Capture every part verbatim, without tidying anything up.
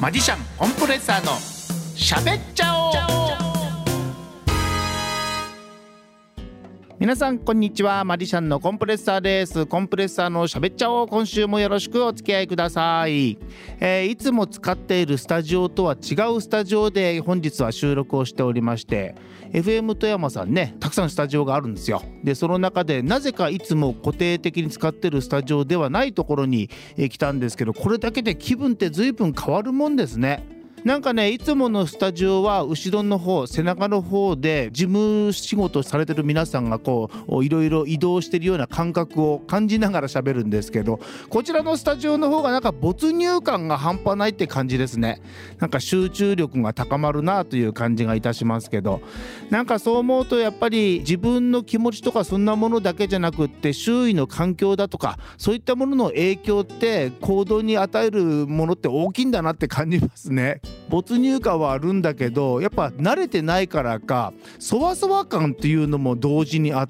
マジシャンコンプレッサーのしゃべっちゃおう。皆さんこんにちは、マジシャンのコンプレッサーです。コンプレッサーのしゃべっちゃおう、今週もよろしくお付き合いください。えー、いつも使っているスタジオとは違うスタジオで本日は収録をしておりまして、 エフエム 富山さんね、たくさんスタジオがあるんですよ。でその中でなぜかいつも固定的に使ってるスタジオではないところに、えー、来たんですけど、これだけで気分って随分変わるもんですね。なんかね、いつものスタジオは後ろの方、背中の方で事務仕事されてる皆さんがこういろいろ移動してるような感覚を感じながら喋るんですけど、こちらのスタジオの方がなんか没入感が半端ないって感じですね。なんか集中力が高まるなという感じがいたしますけど、なんかそう思うとやっぱり自分の気持ちとかそんなものだけじゃなくって、周囲の環境だとかそういったものの影響って行動に与えるものって大きいんだなって感じますね。没入感はあるんだけど、やっぱ慣れてないからかそわそわ感っていうのも同時にあって、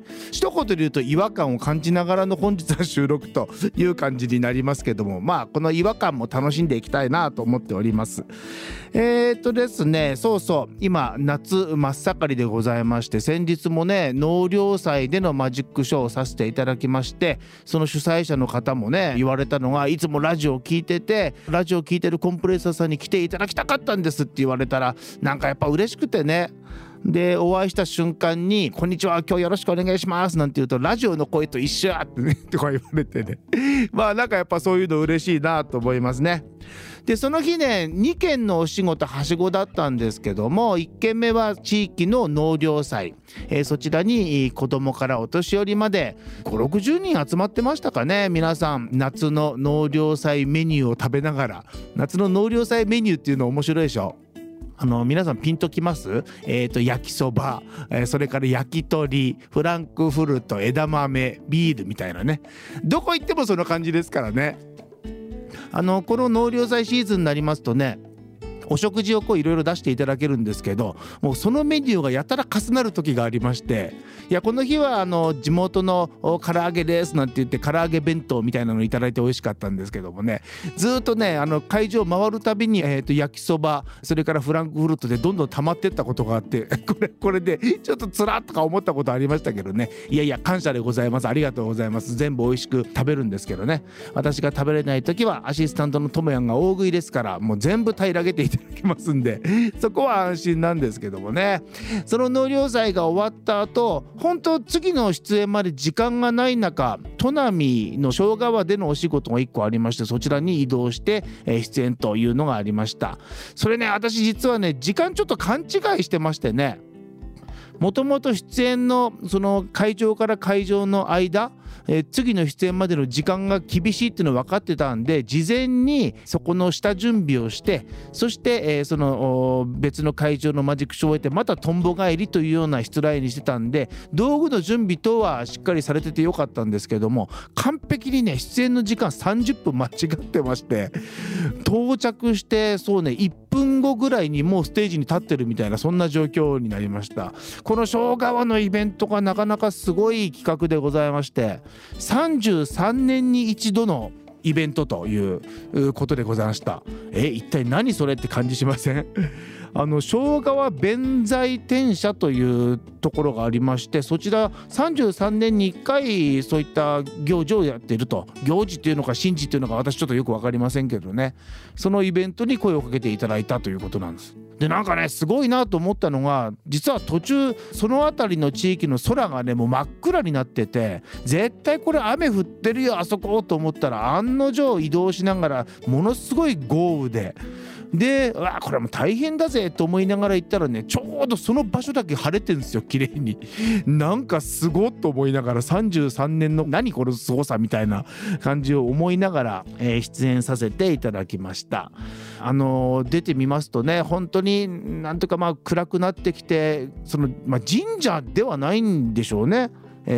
一言で言うと違和感を感じながらの本日は収録という感じになりますけども、まあこの違和感も楽しんでいきたいなと思っております。えーっとですねそうそう今夏真っ盛りでございまして、先日もね納涼祭でのマジックショーをさせていただきまして、その主催者の方もね言われたのが、いつもラジオを聞いてて、ラジオを聞いてるコンプレッサーさんに来ていただきたかったんですって言われたら、なんかやっぱ嬉しくてね。でお会いした瞬間にこんにちは、今日よろしくお願いしますなんて言うと、ラジオの声と一緒やってねとか言われてねまあなんかやっぱそういうの嬉しいなと思いますね。でその日ねにけんのお仕事はしごだったんですけども、いっけんめは地域の納涼祭、えー、そちらに子供からお年寄りまでごじゅうろくじゅうにん集まってましたかね。皆さん夏の納涼祭メニューを食べながら、夏の納涼祭メニューっていうの面白いでしょ。あの皆さんピンときます？えーと焼きそば、えー、それから焼き鳥、フランクフルト、枝豆、ビールみたいなね、どこ行ってもその感じですからね。あのこの納涼祭シーズンになりますとね、お食事をこういろいろ出していただけるんですけど、もうそのメニューがやたら重なる時がありまして、いやこの日はあの地元の唐揚げですなんて言って唐揚げ弁当みたいなのいただいて美味しかったんですけどもね、ずっとねあの会場回るたびに、えーと焼きそば、それからフランクフルトでどんどん溜まってったことがあってこれこれでちょっとつらっとか思ったことありましたけどね、いやいや感謝でございます、ありがとうございます。全部美味しく食べるんですけどね、私が食べれない時はアシスタントのともやんが大食いですから、もう全部平らげていただきますんで、そこは安心なんですけどもね。その納涼祭が終わった後、本当次の出演まで時間がない中、砺波の庄川でのお仕事がいっこありまして、そちらに移動して出演というのがありました。それね私実はね時間ちょっと勘違いしてましてね、もともと出演のその会場から会場の間、えー、次の出演までの時間が厳しいっていうの分かってたんで、事前にそこの下準備をして、そして、えー、その別の会場のマジックショーを終えてまたとんぼ返りというようなしつらいにしてたんで、道具の準備等はしっかりされててよかったんですけども、完璧にね出演の時間さんじゅっぷん間違ってまして、到着してそうねいっぷんごぐらいにもうステージに立ってるみたいな、そんな状況になりました。この庄川のイベントがなかなかすごい企画でございまして、さんじゅうさんねんに一度のイベントということでございました。え一体何それって感じしません？あの庄川弁財天社というところがありまして、そちらさんじゅうさんねんにいっかいそういった行事をやっていると、行事っていうのか神事っていうのか私ちょっとよく分かりませんけどね、そのイベントに声をかけていただいたということなんです。でなんかねすごいなと思ったのが、実は途中その辺りの地域の空がねもう真っ暗になってて、絶対これ雨降ってるよあそこと思ったら、案の定移動しながらものすごい豪雨で、でうわこれもう大変だぜと思いながら行ったらね、ちょうどその場所だけ晴れてるんですよ、綺麗に。なんかすごっと思いながら、さんじゅうさんねんの何このすごさみたいな感じを思いながら、えー、出演させていただきました。あのー、出てみますとね、本当になんとかまあ暗くなってきて、その、まあ、神社ではないんでしょうね。えー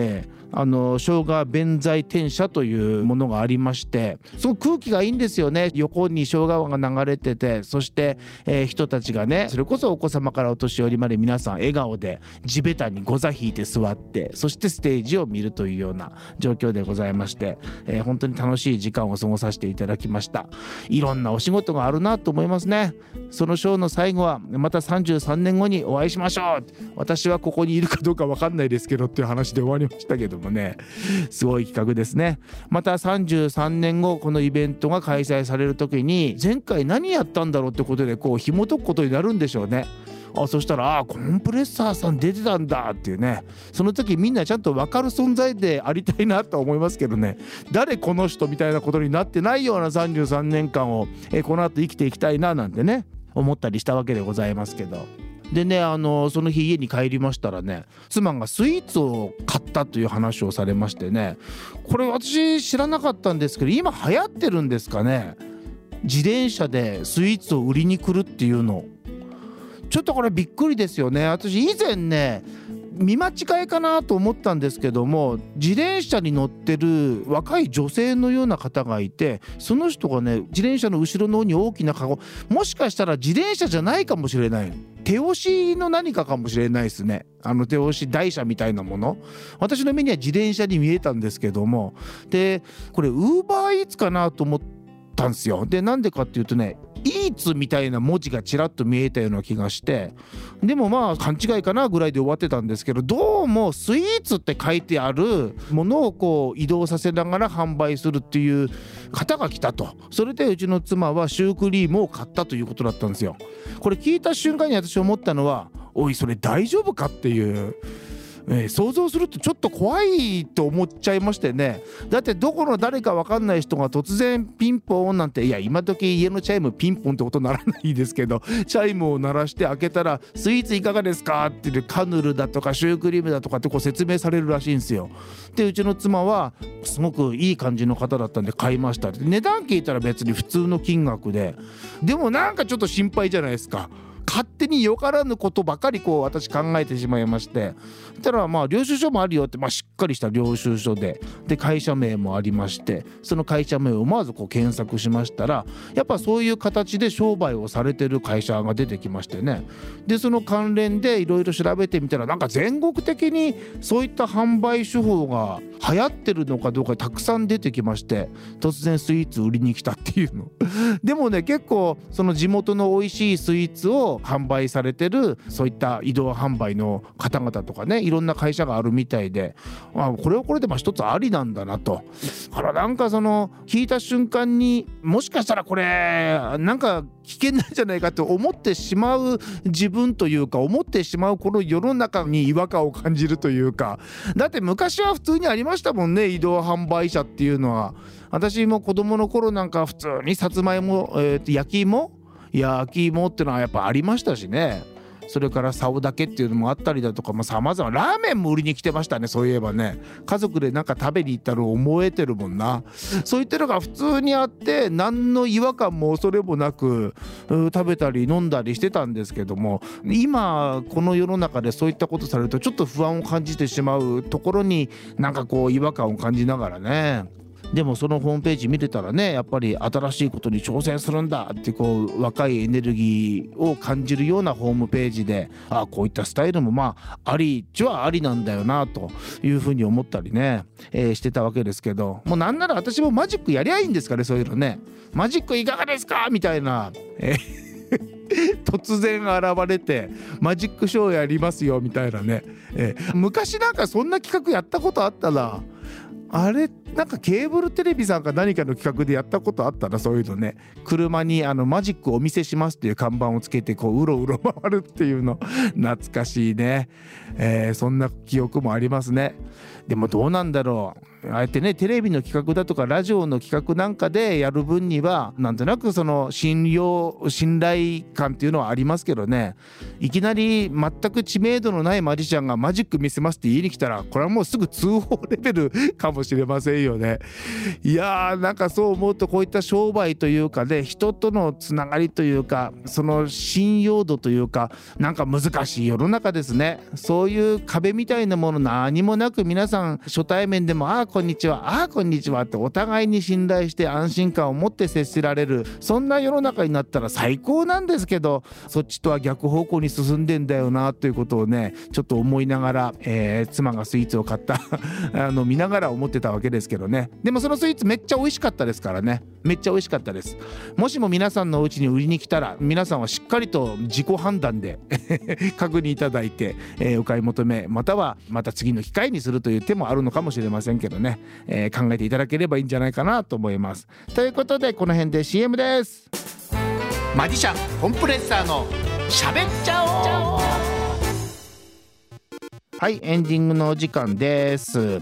あの生姜弁財天社というものがありまして、その空気がいいんですよね。横に生姜川が流れてて、そして、えー、人たちがね、それこそお子様からお年寄りまで皆さん笑顔で地べたにご座引いて座って、そしてステージを見るというような状況でございまして、えー、本当に楽しい時間を過ごさせていただきました。いろんなお仕事があるなと思いますね。そのショーの最後はまたさんじゅうさんねんごにお会いしましょう。私はここにいるかどうか分かんないですけどっていう話で終わりましたけどもね、すごい企画ですね。またさんじゅうさんねんごこのイベントが開催される時に、前回何やったんだろうってことでこう紐解くことになるんでしょうね。あ、そしたら、あ、コンプレッサーさん出てたんだっていうね、その時みんなちゃんと分かる存在でありたいなと思いますけどね、誰この人みたいなことになってないようなさんじゅうさんねんかんをえこの後生きていきたいななんてね思ったりしたわけでございますけど。でね、あのその日家に帰りましたらね、妻がスイーツを買ったという話をされましてね、これ私知らなかったんですけど、今流行ってるんですかね、自転車でスイーツを売りに来るっていうの。ちょっとこれびっくりですよね。私以前ね見間違いかなと思ったんですけども、自転車に乗ってる若い女性のような方がいて、その人がね自転車の後ろの方に大きなカゴ、もしかしたら自転車じゃないかもしれない、手押しの何かかもしれないですね。あの手押し台車みたいなもの、私の目には自転車に見えたんですけども、でこれウーバーイーツかなと思ったんですよ。でなんでかっていうとね、イーツみたいな文字がちらっと見えたような気がして、でもまあ勘違いかなぐらいで終わってたんですけど、どうもスイーツって書いてあるものをこう移動させながら販売するっていう方が来たと。それでうちの妻はシュークリームを買ったということだったんですよ。これ聞いた瞬間に私思ったのは、おいそれ大丈夫かっていう、えー、想像するとちょっと怖いと思っちゃいましてね。だってどこの誰か分かんない人が突然ピンポンなんて、いや今時家のチャイムピンポンってことならないですけど、チャイムを鳴らして開けたらスイーツいかがですかっていうカヌルだとかシュークリームだとかってこう説明されるらしいんですよ。でうちの妻はすごくいい感じの方だったんで買いましたって。値段聞いたら別に普通の金額で、でもなんかちょっと心配じゃないですか。勝手によからぬことばかりこう私考えてしまいまして、そしたらまあ領収書もあるよって、まあしっかりした領収書で、で会社名もありまして、その会社名を思わずこう検索しましたら、やっぱそういう形で商売をされてる会社が出てきましてね。でその関連でいろいろ調べてみたら、なんか全国的にそういった販売手法が流行ってるのかどうかたくさん出てきまして、突然スイーツ売りに来たっていうのでもね、結構その地元の美味しいスイーツを販売されてるそういった移動販売の方々とかね、いろんな会社があるみたいで、あこれはこれでまあ一つありなんだなと。だからなんかその聞いた瞬間に、もしかしたらこれなんか危険なんじゃないかと思ってしまう自分というか、思ってしまうこの世の中に違和感を感じるというか。だって昔は普通にありましたもんね、移動販売車っていうのは。私も子供の頃なんか普通にさつまいも、えー、と焼き芋焼き芋ってのはやっぱありましたしね。それから竿だけっていうのもあったりだとか、さまざまラーメンも売りに来てましたね。そういえばね、家族でなんか食べに行ったら思えてるもんな。そういったのが普通にあって、何の違和感も恐れもなく食べたり飲んだりしてたんですけども、今この世の中でそういったことされるとちょっと不安を感じてしまうところに、なんかこう違和感を感じながらね。でもそのホームページ見てたらね、やっぱり新しいことに挑戦するんだってこう若いエネルギーを感じるようなホームページで、あこういったスタイルもまあありっちゃありなんだよなというふうに思ったりね、えー、してたわけですけど、もうなんなら私もマジックやりゃいいんですかね。そういうのね、マジックいかがですかみたいな、えー突然現れてマジックショーやりますよみたいなね、えー、昔なんかそんな企画やったことあったな。あれなんかケーブルテレビさんか何かの企画でやったことあったな、そういうのね。車にあのマジックお見せしますっていう看板をつけてこううろうろ回るっていうの懐かしいね、えー、そんな記憶もありますね。でもどうなんだろう、ああやってねテレビの企画だとかラジオの企画なんかでやる分にはなんとなくその信用信頼感っていうのはありますけどね、いきなり全く知名度のないマジシャンがマジック見せますって言いに来たら、これはもうすぐ通報レベルかもしれませんんよね。いやーなんかそう思うとこういった商売というかね、人とのつながりというかその信用度というかなんか難しい世の中ですね。そういう壁みたいなもの何もなく皆さん初対面でもあーこんにちはあーこんにちはってお互いに信頼して安心感を持って接しられる、そんな世の中になったら最高なんですけど、そっちとは逆方向に進んでんだよなということをねちょっと思いながら、えー、妻がスイーツを買ったあの見ながら思ってたわけですけどね。でもそのスイーツめっちゃ美味しかったですからね。めっちゃ美味しかったです。もしも皆さんのお家に売りに来たら皆さんはしっかりと自己判断で確認いただいて、えー、お買い求めまたはまた次の機会にするという手もあるのかもしれませんけどね、えー、考えていただければいいんじゃないかなと思います。ということでこの辺で シーエム です。マジシャンコンプレッサーの喋っちゃおう。はい、エンディングのお時間です。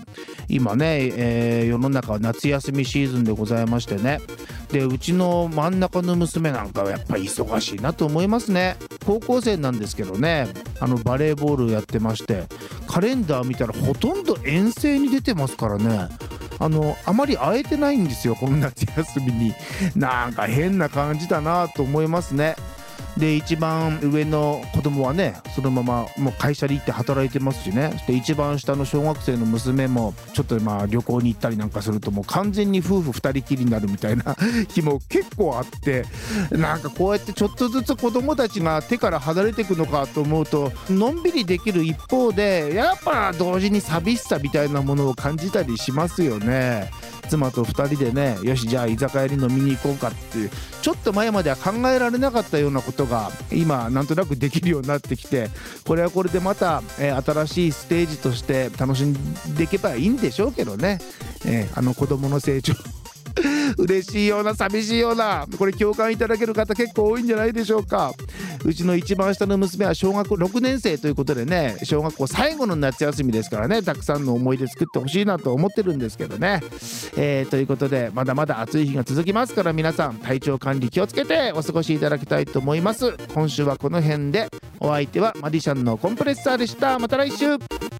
今ね、えー、世の中は夏休みシーズンでございましてね。でうちの真ん中の娘なんかはやっぱり忙しいなと思いますね。高校生なんですけどね、あのバレーボールやってまして、カレンダー見たらほとんど遠征に出てますからね。あのあまり会えてないんですよ、この夏休みに。なんか変な感じだなと思いますね。で一番上の子供はねそのままもう会社に行って働いてますしね。で一番下の小学生の娘もちょっとまあ旅行に行ったりなんかするともう完全に夫婦二人きりになるみたいな日も結構あって、なんかこうやってちょっとずつ子供たちが手から離れていくのかと思うとのんびりできる一方でやっぱ同時に寂しさみたいなものを感じたりしますよね。妻とふたりでね、よしじゃあ居酒屋に飲みに行こうかってちょっと前までは考えられなかったようなことが今なんとなくできるようになってきて、これはこれでまた、えー、新しいステージとして楽しんでいけばいいんでしょうけどね、えー、あの子供の成長嬉しいような寂しいような、これ共感いただける方結構多いんじゃないでしょうか。うちの一番下の娘は小学校ろくねん生ということでね、小学校最後の夏休みですからね、たくさんの思い出作ってほしいなと思ってるんですけどね、えー、ということでまだまだ暑い日が続きますから皆さん体調管理気をつけてお過ごしいただきたいと思います。今週はこの辺で、お相手はマディシャンのコンプレッサーでした。また来週。